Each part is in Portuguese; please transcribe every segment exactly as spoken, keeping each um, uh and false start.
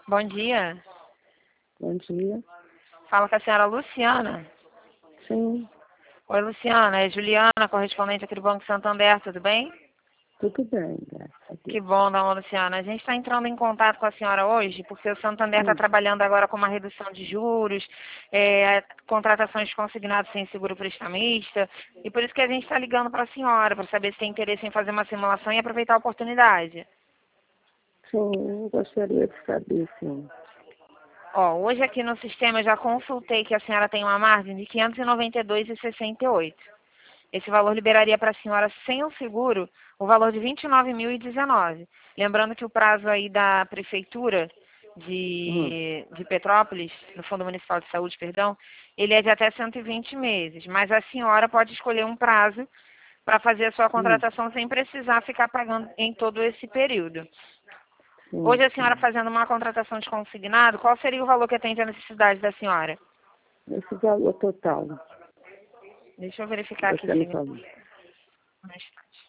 Bom dia. Bom dia. Fala com a senhora Luciana. Sim, Oi, Luciana. É Juliana, correspondente aqui do Banco Santander, tudo bem? tudo bem, graças a Que Deus. bom, dona Luciana. A gente está entrando em contato com a senhora hoje, porque o Santander está Hum, trabalhando agora com uma redução de juros, é, contratações consignadas sem seguro prestamista, e por isso que a gente está ligando para a senhora, para saber se tem interesse em fazer uma simulação e aproveitar a oportunidade. sim, eu gostaria de saber, sim. Ó, hoje aqui no sistema eu já consultei que a senhora tem uma margem de quinhentos e noventa e dois reais e sessenta e oito centavos. Esse valor liberaria para a senhora, sem o seguro, o valor de vinte e nove mil e dezenove. Lembrando que o prazo aí da prefeitura Hum, de, de Petrópolis, no Fundo Municipal de Saúde, perdão, ele é de até cento e vinte meses. Mas a senhora pode escolher um prazo para fazer a sua hum, contratação sem precisar ficar pagando em todo esse período. sim, Hoje a senhora sim. fazendo uma contratação de consignado, qual seria o valor que atende a necessidade da senhora? Esse valor total, Deixa eu verificar aqui, você me seguinte. falou. Um instante.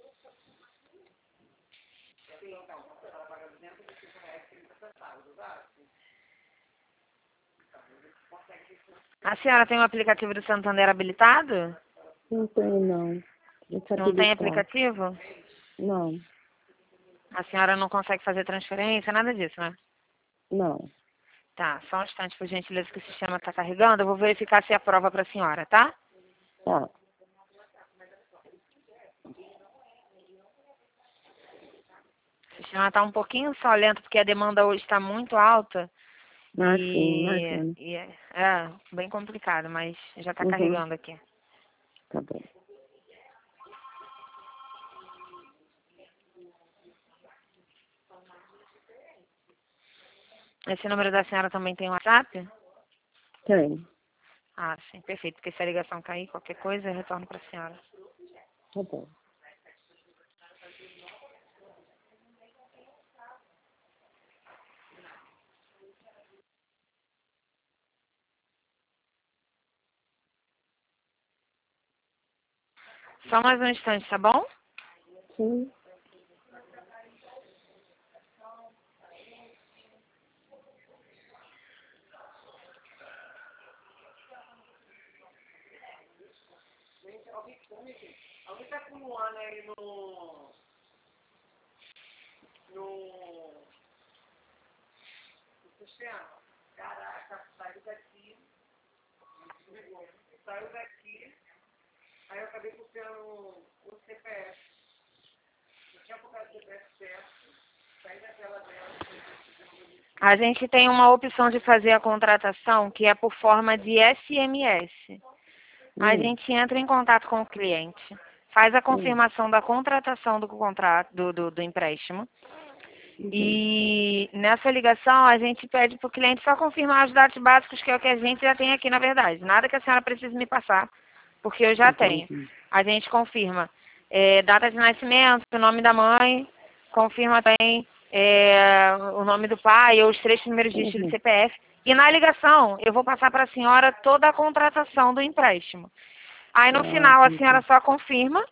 A senhora tem o aplicativo do Santander habilitado? Não tenho, não. Deixa eu Não tem habilitar. aplicativo? Não, A senhora não consegue fazer transferência, nada disso, né? não. Tá, só um instante, por gentileza, que o sistema está carregando. Eu vou verificar se aprova para a senhora, tá? Tá, O sistema está um pouquinho só lento, porque a demanda hoje está muito alta. ah, sim, E, imagina. e é, é bem complicado, mas já está Uhum, carregando aqui. tá bom. Esse número da senhora também tem WhatsApp? Tem, Ah, sim, perfeito. Porque se a ligação cair, qualquer coisa, eu retorno para a senhora. tá bom. Só mais um instante, tá bom? Sim, A gente tem uma opção de fazer a contratação que é por forma de S M S. A hum, gente entra em contato com o cliente, faz a hum, confirmação da contratação do contrato, do, do, do empréstimo. uhum, E nessa ligação a gente pede para o cliente só confirmar os dados básicos, que é o que a gente já tem aqui na verdade. Nada que a senhora precise me passar, porque eu já tenho. entendi. A gente confirma é, data de nascimento, o nome da mãe, confirma também é, o nome do pai ou os três primeiros dígitos do Uhum, C P F. E na ligação eu vou passar para a senhora toda a contratação do empréstimo. Aí no ah, final a senhora entendi. só confirma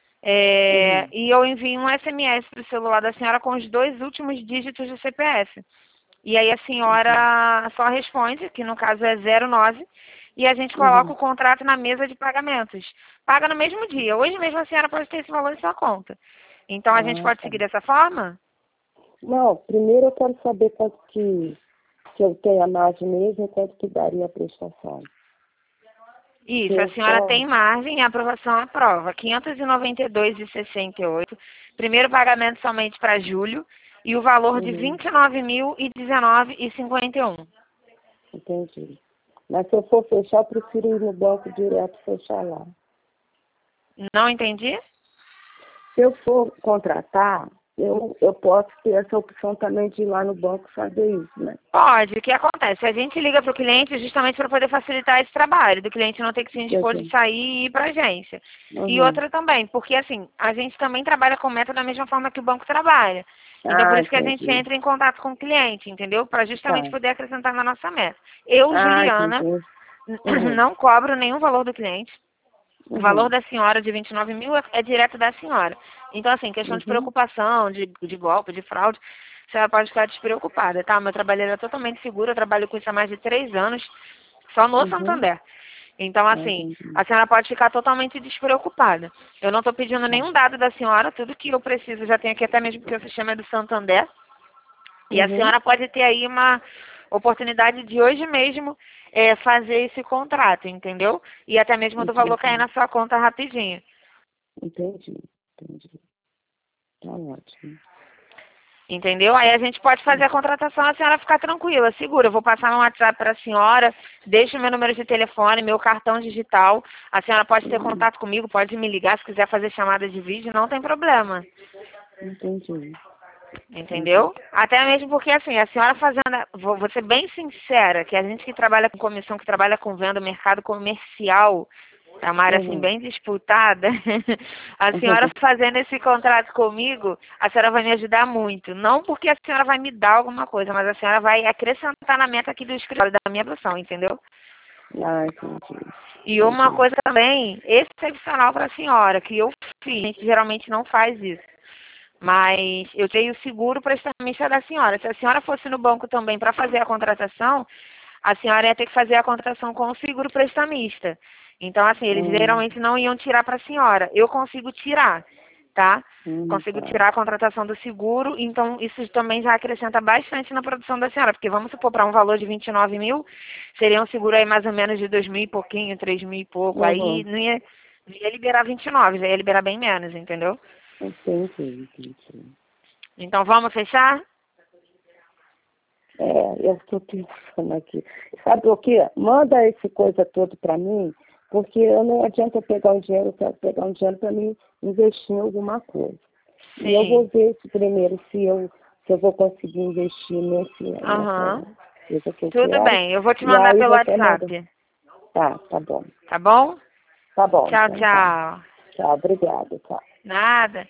é, Uhum, e eu envio um S M S para o celular da senhora com os dois últimos dígitos do C P F. E aí a entendi. senhora só responde, que no caso é zero nove, e a gente coloca Uhum. o contrato na mesa de pagamentos. Paga no mesmo dia. Hoje mesmo a senhora pode ter esse valor em sua conta. Então a gente Ah, pode tá. seguir dessa forma? Não, primeiro eu quero saber quanto que, que eu tenho a margem mesmo e quanto que daria a prestação. Se Isso, a eu senhora só... tem margem e a aprovação aprova. quinhentos e noventa e dois reais e sessenta e oito centavos. Primeiro pagamento somente para julho. E o valor de Uhum, vinte e nove mil e dezenove reais e cinquenta e um centavos. entendi. Mas se eu for fechar, eu prefiro ir no banco direto e fechar lá. Não entendi? Se eu for contratar, eu, eu posso ter essa opção também de ir lá no banco fazer isso, né? Pode. O que acontece? A gente liga para o cliente justamente para poder facilitar esse trabalho, do cliente não ter que se indispor de Entendi. sair e ir para a agência. E Uhum. outra também, porque assim, a gente também trabalha com meta da mesma forma que o banco trabalha. Então, por Ah, isso que a gente entendi. entra em contato com o cliente, entendeu? Para justamente Tá. poder acrescentar na nossa meta. Eu, Ah, Juliana, entendi. Uhum. não cobro nenhum valor do cliente. O valor Uhum. da senhora de vinte e nove mil é, é direto da senhora. Então, assim, questão de Uhum. preocupação, de, de golpe, de fraude, a senhora pode ficar despreocupada, tá? Meu trabalho é totalmente seguro, eu trabalho com isso há mais de três anos, só no Uhum. Santander. Então, assim, a senhora pode ficar totalmente despreocupada. Eu não estou pedindo nenhum dado da senhora, tudo que eu preciso já tem aqui, até mesmo porque o sistema é do Santander. E a Uhum. senhora pode ter aí uma oportunidade de hoje mesmo é, fazer esse contrato, entendeu? E até mesmo do valor cair na sua conta rapidinho. Entendi, entendi. Tá ótimo. Entendeu? Aí a gente pode fazer a contratação, a senhora ficar tranquila, segura. Eu vou passar no WhatsApp para a senhora, deixa o meu número de telefone, meu cartão digital. A senhora pode ter Uhum. contato comigo, pode me ligar se quiser fazer chamada de vídeo, não tem problema. Entendi. Entendeu? Até mesmo porque, assim, a senhora fazendo, vou, vou ser bem sincera, que a gente que trabalha com comissão, que trabalha com venda, mercado comercial, é uma área, assim, Uhum. bem disputada, a senhora fazendo esse contrato comigo, a senhora vai me ajudar muito. Não porque a senhora vai me dar alguma coisa, mas a senhora vai acrescentar na meta aqui do escritório da minha profissão, entendeu? Ah, entendi. E uma Entendi. coisa também excepcional para a senhora, que eu fiz, a gente geralmente não faz isso. Mas eu tenho seguro prestamista da senhora. Se a senhora fosse no banco também para fazer a contratação, a senhora ia ter que fazer a contratação com o seguro prestamista. Então, assim, eles Hum, geralmente não iam tirar para a senhora. Eu consigo tirar, tá? hum, Consigo tá. tirar a contratação do seguro, então isso também já acrescenta bastante na produção da senhora, porque vamos supor, para um valor de vinte e nove mil, seria um seguro aí mais ou menos de dois mil e pouquinho, três mil e pouco. Aí Uhum. não ia, não ia liberar vinte e nove, já ia liberar bem menos, entendeu? Entendi, entendi. Então vamos fechar? É, eu estou pensando aqui. Sabe o que? Manda esse coisa todo para mim, porque eu não adianta eu pegar um dinheiro, eu quero pegar um dinheiro para mim investir em alguma coisa. Sim. E eu vou ver se primeiro se eu, se eu vou conseguir investir nesse, Aham. nessa coisa que eu Tudo quero. bem, eu vou te E mandar aí pelo você manda. WhatsApp. Tá, tá bom. Tá bom? Tá bom, Tchau, então tá. tchau. Tchau, obrigada, tchau. Nada.